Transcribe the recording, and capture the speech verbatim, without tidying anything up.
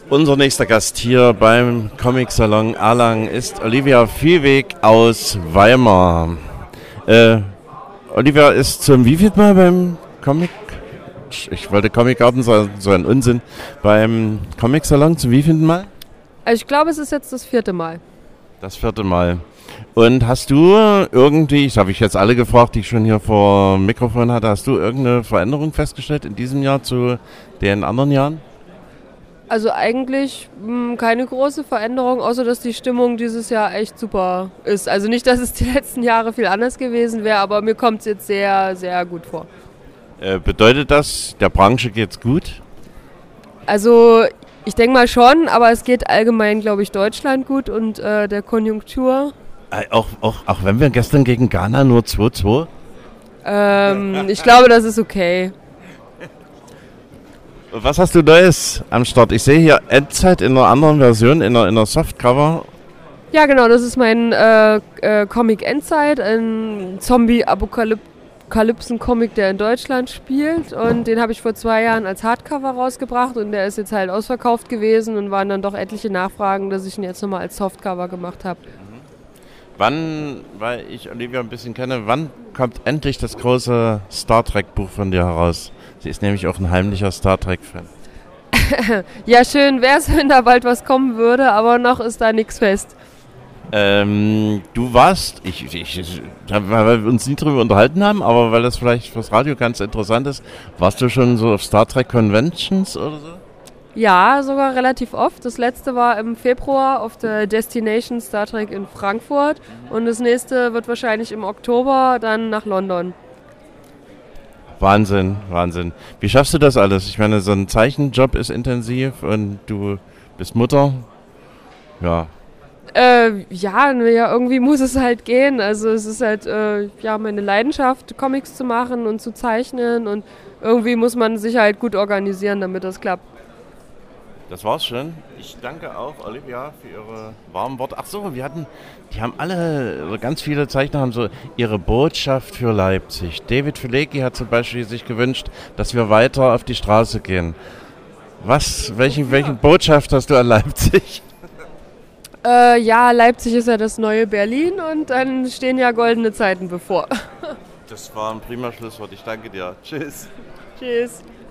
Unser nächster Gast hier beim Comic-Salon Erlangen ist Olivia Viehweg aus Weimar. Äh, Olivia ist zum wievielten Mal beim Comic... Ich wollte Comic Garden sagen, so ein Unsinn. Beim Comic-Salon zum wievielten Mal? Also ich glaube, es ist jetzt das vierte Mal. Das vierte Mal. Und hast du irgendwie, das habe ich jetzt alle gefragt, die ich schon hier vor dem Mikrofon hatte, hast du irgendeine Veränderung festgestellt in diesem Jahr zu den anderen Jahren? Also eigentlich mh, keine große Veränderung, außer dass die Stimmung dieses Jahr echt super ist. Also nicht, dass es die letzten Jahre viel anders gewesen wäre, aber mir kommt es jetzt sehr, sehr gut vor. Äh, bedeutet das, der Branche geht's gut? Also ich denke mal schon, aber es geht allgemein, glaube ich, Deutschland gut und äh, der Konjunktur. Äh, auch, auch, auch wenn wir gestern gegen Ghana nur zwei zwei? Ähm, ich glaube, das ist okay. Was hast du Neues am Start? Ich sehe hier Endzeit in einer anderen Version, in einer, in einer Softcover. Ja, genau, das ist mein äh, äh, Comic Endzeit, ein Zombie-Apokalypsen-Comic, der in Deutschland spielt. Und den habe ich vor zwei Jahren als Hardcover rausgebracht und der ist jetzt halt ausverkauft gewesen und waren dann doch etliche Nachfragen, dass ich ihn jetzt nochmal als Softcover gemacht habe. Wann, weil ich Olivia ein bisschen kenne, wann kommt endlich das große Star Trek Buch von dir heraus? Sie ist nämlich auch ein heimlicher Star Trek-Fan. Ja, schön wäre es, wenn da bald was kommen würde, aber noch ist da nichts fest. Ähm, du warst, ich, ich, ich, weil wir uns nie drüber unterhalten haben, aber weil das vielleicht fürs Radio ganz interessant ist, warst du schon so auf Star Trek Conventions oder so? Ja, sogar relativ oft. Das letzte war im Februar auf der Destination Star Trek in Frankfurt und das nächste wird wahrscheinlich im Oktober dann nach London. Wahnsinn, Wahnsinn. Wie schaffst du das alles? Ich meine, so ein Zeichenjob ist intensiv und du bist Mutter. Ja. Äh, ja, ja, irgendwie muss es halt gehen. Also es ist halt äh, ja meine Leidenschaft, Comics zu machen und zu zeichnen und irgendwie muss man sich halt gut organisieren, damit das klappt. Das war's schon. Ich danke auch Olivia für ihre warmen Worte. Ach so, wir hatten, die haben alle, ganz viele Zeichner haben so ihre Botschaft für Leipzig. David Filecki hat zum Beispiel sich gewünscht, dass wir weiter auf die Straße gehen. Was, welche, welche Botschaft hast du an Leipzig? Äh, ja, Leipzig ist ja das neue Berlin und dann stehen ja goldene Zeiten bevor. Das war ein prima Schlusswort. Ich danke dir. Tschüss. Tschüss.